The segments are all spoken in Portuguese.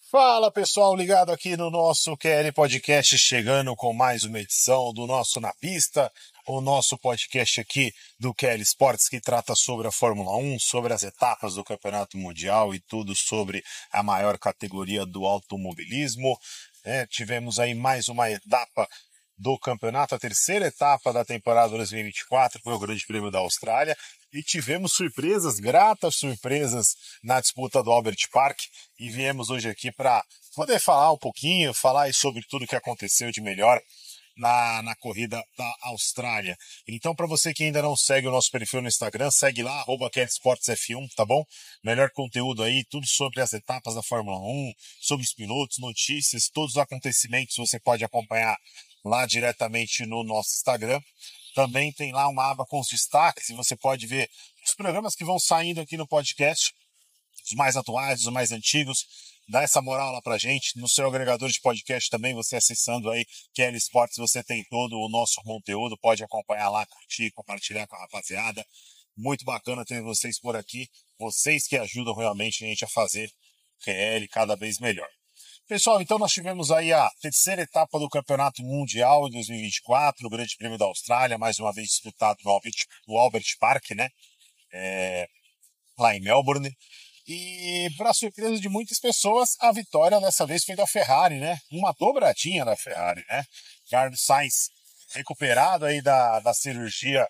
Fala pessoal, ligado aqui no nosso QL Podcast, chegando com mais uma edição do nosso Na Pista, o nosso podcast aqui do QL Sports que trata sobre a Fórmula 1, sobre as etapas do Campeonato Mundial e tudo sobre a maior categoria do automobilismo. Tivemos aí mais uma etapa do campeonato, a terceira etapa da temporada 2024, foi o Grande Prêmio da Austrália, e tivemos surpresas, gratas surpresas na disputa do Albert Park, e viemos hoje aqui para poder falar um pouquinho, falar aí sobre tudo o que aconteceu de melhor na corrida da Austrália. Então, para você que ainda não segue o nosso perfil no Instagram, segue lá, @QLSportsF1, tá bom? Melhor conteúdo aí, tudo sobre as etapas da Fórmula 1, sobre os pilotos, notícias, todos os acontecimentos você pode acompanhar lá diretamente no nosso Instagram. Também tem lá uma aba com os destaques e você pode ver os programas que vão saindo aqui no podcast, os mais atuais, os mais antigos. Dá essa moral lá pra gente. No seu agregador de podcast também, você acessando aí QL Sports, você tem todo o nosso conteúdo, pode acompanhar lá, curtir, compartilhar com a rapaziada. Muito bacana ter vocês por aqui, vocês que ajudam realmente a gente a fazer QL cada vez melhor. Pessoal, então nós tivemos aí a terceira etapa do Campeonato Mundial de 2024, o Grande Prêmio da Austrália, mais uma vez disputado no Albert Park, né? Lá em Melbourne. E, para surpresa de muitas pessoas, a vitória dessa vez foi da Ferrari, né? Uma dobradinha da Ferrari, né? Carlos Sainz, recuperado aí da cirurgia,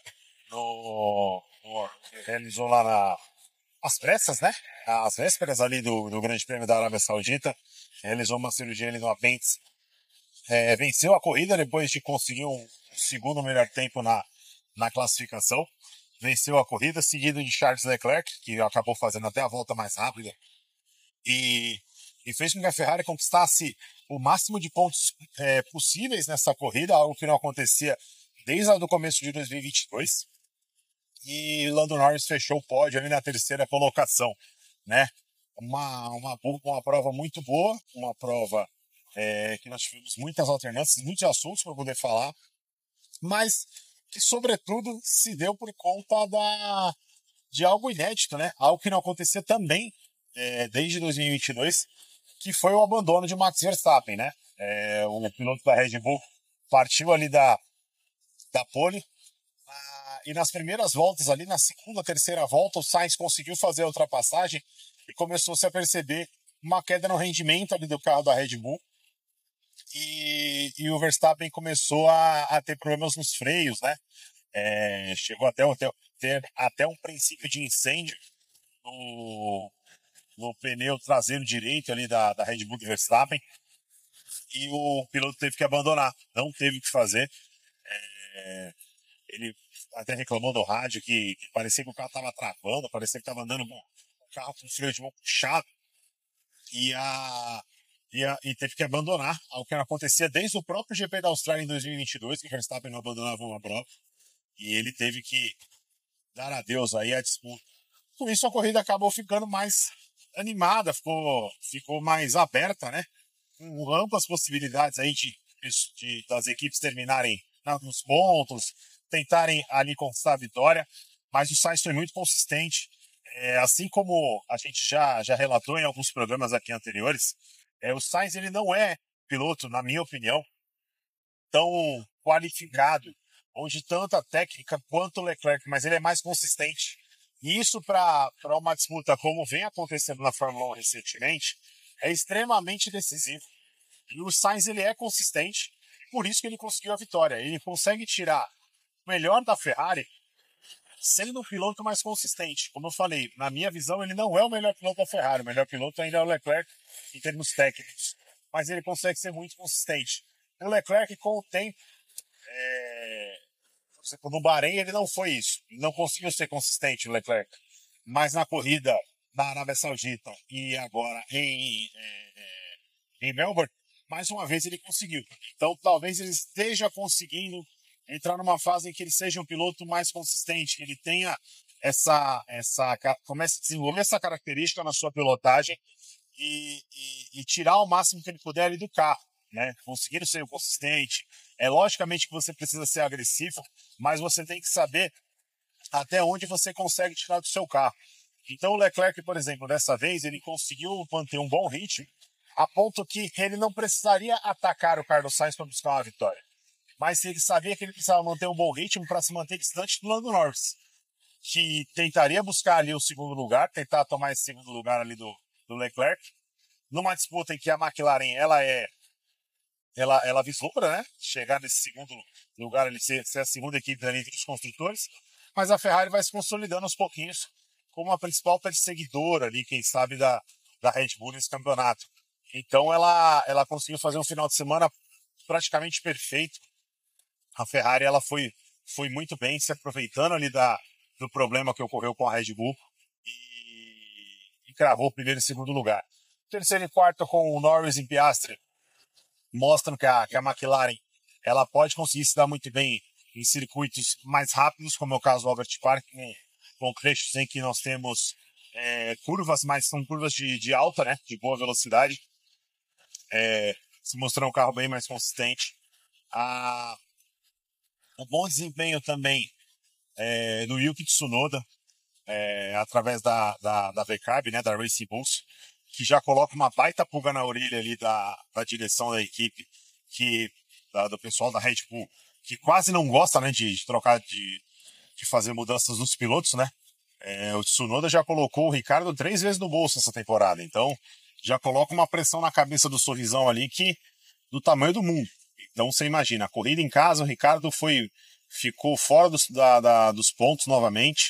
realizou lá às pressas, né? Às vésperas ali do Grande Prêmio da Arábia Saudita. Realizou uma cirurgia ali no apêndice. Venceu a corrida depois de conseguir um segundo melhor tempo na classificação. Venceu a corrida, seguido de Charles Leclerc, que acabou fazendo até a volta mais rápida. E fez com que a Ferrari conquistasse o máximo de pontos possíveis nessa corrida, algo que não acontecia desde o começo de 2022. E Lando Norris fechou o pódio ali na terceira colocação, né? Uma prova muito boa, uma prova que nós tivemos muitas alternâncias, muitos assuntos para poder falar, mas que, sobretudo, se deu por conta de algo inédito, né? Algo que não acontecia também desde 2022, que foi o abandono de Max Verstappen, né? O piloto da Red Bull partiu ali da pole, e nas primeiras voltas ali, na segunda, terceira volta, o Sainz conseguiu fazer a ultrapassagem e começou-se a perceber uma queda no rendimento ali do carro da Red Bull. E o Verstappen começou a ter problemas nos freios, né? Chegou ter até um princípio de incêndio no pneu traseiro direito ali da Red Bull do Verstappen. E o piloto teve que abandonar, não teve o que fazer. Ele até reclamou no rádio que parecia que o carro estava travando, parecia que estava andando com o carro com o freio de mão puxado. E teve que abandonar, algo que não acontecia desde o próprio GP da Austrália em 2022, que o Verstappen não abandonava uma prova, e ele teve que dar adeus aí à disputa. Com isso, a corrida acabou ficando mais animada, ficou mais aberta, né? Com amplas possibilidades aí das equipes terminarem nos pontos, tentarem ali conquistar a vitória, mas o Sainz foi muito consistente. Assim como a gente já relatou em alguns programas aqui anteriores, o Sainz ele não é piloto, na minha opinião, tão qualificado, ou de tanta técnica quanto o Leclerc, mas ele é mais consistente. E isso, para uma disputa como vem acontecendo na Fórmula 1 recentemente, é extremamente decisivo. E o Sainz ele é consistente, por isso que ele conseguiu a vitória. Ele consegue tirar o melhor da Ferrari sendo um piloto mais consistente. Como eu falei, na minha visão, ele não é o melhor piloto da Ferrari. O melhor piloto ainda é o Leclerc em termos técnicos. Mas ele consegue ser muito consistente. O Leclerc, com o tempo, no Bahrein, ele não foi isso. Ele não conseguiu ser consistente, o Leclerc. Mas na corrida da Arábia Saudita e agora em Melbourne, mais uma vez ele conseguiu. Então, talvez ele esteja conseguindo entrar numa fase em que ele seja um piloto mais consistente, que ele tenha comece a desenvolver essa característica na sua pilotagem e tirar o máximo que ele puder ali do carro, né? Conseguir ser consistente. Logicamente que você precisa ser agressivo, mas você tem que saber até onde você consegue tirar do seu carro. Então o Leclerc, por exemplo, dessa vez ele conseguiu manter um bom ritmo, a ponto que ele não precisaria atacar o Carlos Sainz para buscar uma vitória. Mas ele sabia que ele precisava manter um bom ritmo para se manter distante do Lando Norris, que tentaria buscar ali o segundo lugar, tentar tomar esse segundo lugar ali do Leclerc, numa disputa em que a McLaren ela vislumbra, né? Chegar nesse segundo lugar, ele ser a segunda equipe ali entre os construtores, mas a Ferrari vai se consolidando aos pouquinhos como a principal perseguidora ali, quem sabe, da Red Bull nesse campeonato. Então ela conseguiu fazer um final de semana praticamente perfeito. A Ferrari ela foi muito bem, se aproveitando ali do problema que ocorreu com a Red Bull e cravou o primeiro e segundo lugar. Terceiro e quarto com o Norris e Piastri mostram que a McLaren ela pode conseguir se dar muito bem em circuitos mais rápidos, como é o caso do Albert Park, com trechos em que nós temos curvas, mas são curvas de alta, né, de boa velocidade, se mostrando um carro bem mais consistente. Um bom desempenho também do Yuki Tsunoda, através da VCARB, né, da Racing Bulls, que já coloca uma baita pulga na orelha ali da direção da equipe, do pessoal da Red Bull, que quase não gosta, né, de trocar, de fazer mudanças nos pilotos, né? O Tsunoda já colocou o Ricardo 3 vezes no bolso essa temporada, então já coloca uma pressão na cabeça do sorrisão ali do tamanho do mundo. Então você imagina, a corrida em casa, o Ricardo ficou fora dos pontos novamente.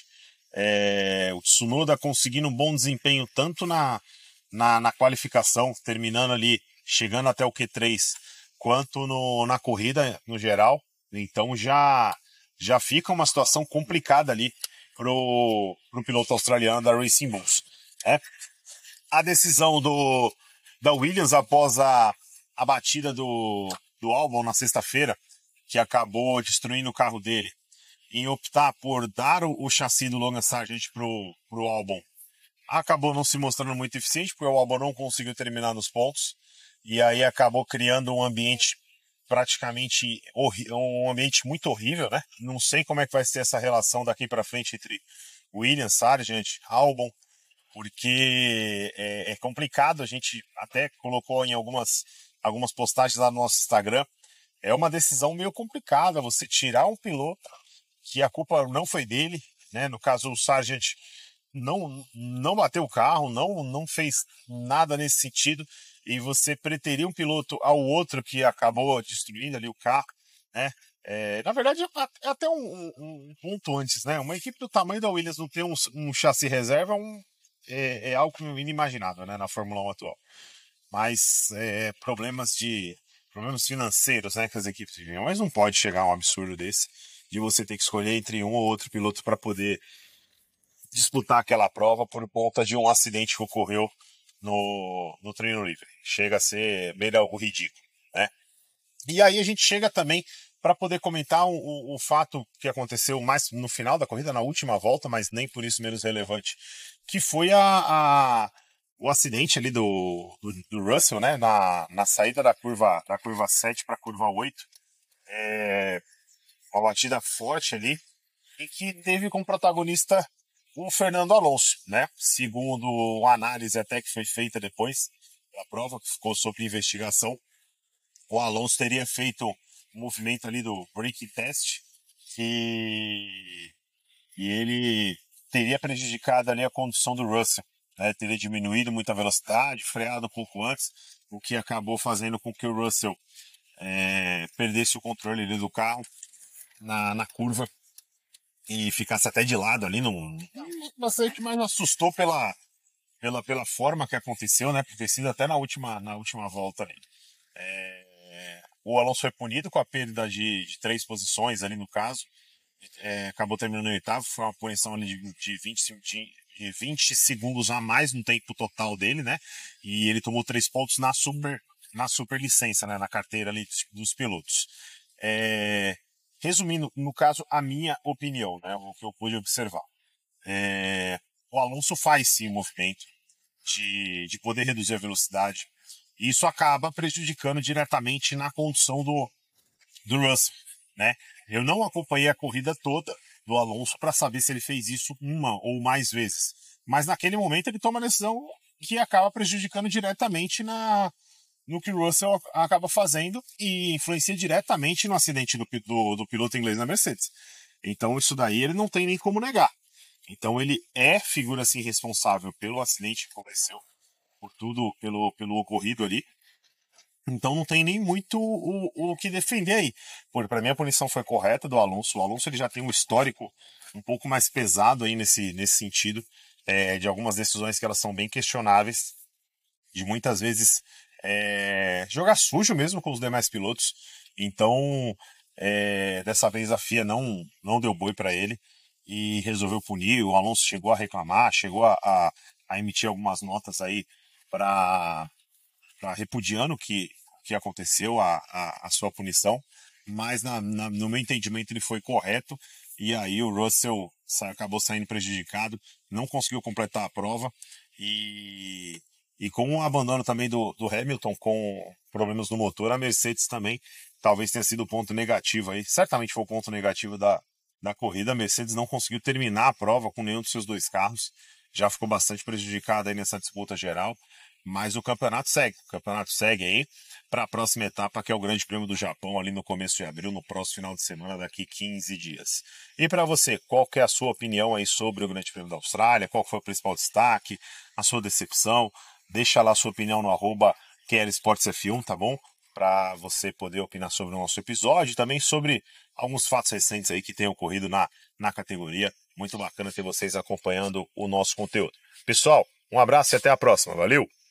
O Tsunoda conseguindo um bom desempenho tanto na qualificação, terminando ali, chegando até o Q3, quanto na corrida no geral. Então já fica uma situação complicada ali pro piloto australiano da Racing Bulls. A decisão da Williams após a batida do Albon na sexta-feira, que acabou destruindo o carro dele, em optar por dar o chassi do Logan Sargent pro Albon, acabou não se mostrando muito eficiente, porque o Albon não conseguiu terminar nos pontos, e aí acabou criando um ambiente praticamente um ambiente muito horrível, né? Não sei como é que vai ser essa relação daqui para frente entre Williams, Sargent, Albon, porque é complicado. A gente até colocou em algumas postagens lá no nosso Instagram. É uma decisão meio complicada você tirar um piloto que a culpa não foi dele, né? No caso, o Sargent não bateu o carro, não fez nada nesse sentido, e você preterir um piloto ao outro que acabou destruindo ali o carro, né? Na verdade, é até um ponto antes, né? Uma equipe do tamanho da Williams não ter um chassi reserva é algo inimaginável, né, na Fórmula 1 atual. Mas problemas financeiros, né, que as equipes vivem. Mas não pode chegar a um absurdo desse, de você ter que escolher entre um ou outro piloto para poder disputar aquela prova por conta de um acidente que ocorreu no treino livre. Chega a ser meio ridículo, né? E aí a gente chega também para poder comentar o fato que aconteceu mais no final da corrida, na última volta, mas nem por isso menos relevante, que foi o acidente ali do Russell, né, na saída da curva 7 para a curva 8. Uma batida forte ali, e que teve como protagonista o Fernando Alonso, né? Segundo a análise até que foi feita depois da prova, que ficou sob investigação, o Alonso teria feito um movimento ali do brake test e ele teria prejudicado ali a condução do Russell, né? Teria diminuído muita velocidade, freado um pouco antes, o que acabou fazendo com que o Russell perdesse o controle ali do carro na curva e ficasse até de lado ali. Bastante, mas assustou pela forma que aconteceu, né? Por ter sido até na última volta ali. O Alonso foi punido com a perda de 3 posições ali no caso. Acabou terminando em oitavo, foi uma punição ali de 20 segundos a mais no tempo total dele, né? E ele tomou 3 pontos na super licença, né? Na carteira ali dos pilotos. Resumindo, no caso, a minha opinião, né? O que eu pude observar. O Alonso faz sim o movimento de poder reduzir a velocidade. E isso acaba prejudicando diretamente na condução do Russell, né? Eu não acompanhei a corrida toda do Alonso para saber se ele fez isso uma ou mais vezes. Mas naquele momento ele toma a decisão que acaba prejudicando diretamente no que o Russell acaba fazendo e influencia diretamente no acidente do piloto inglês na Mercedes. Então isso daí ele não tem nem como negar. Então ele é figura assim responsável pelo acidente que aconteceu, por tudo, pelo ocorrido ali. Então não tem nem muito o que defender aí. Para mim a punição foi correta do Alonso. O Alonso ele já tem um histórico um pouco mais pesado aí nesse sentido, de algumas decisões que elas são bem questionáveis, de muitas vezes jogar sujo mesmo com os demais pilotos. Então dessa vez a FIA não deu boi para ele e resolveu punir. O Alonso chegou a reclamar, chegou a emitir algumas notas aí para repudiando que aconteceu, a sua punição, mas no meu entendimento ele foi correto, e aí o Russell acabou saindo prejudicado, não conseguiu completar a prova, e com o abandono também do Hamilton, com problemas no motor, a Mercedes também talvez tenha sido o ponto negativo aí, certamente foi o ponto negativo da corrida. A Mercedes não conseguiu terminar a prova com nenhum dos seus dois carros, já ficou bastante prejudicada aí nessa disputa geral, mas o campeonato segue aí para a próxima etapa, que é o Grande Prêmio do Japão, ali no começo de abril, no próximo final de semana, daqui 15 dias. E para você, qual que é a sua opinião aí sobre o Grande Prêmio da Austrália? Qual foi o principal destaque? A sua decepção? Deixa lá a sua opinião no @QLSportsF1, tá bom? Para você poder opinar sobre o nosso episódio e também sobre alguns fatos recentes aí que tenham ocorrido na categoria. Muito bacana ter vocês acompanhando o nosso conteúdo. Pessoal, um abraço e até a próxima. Valeu!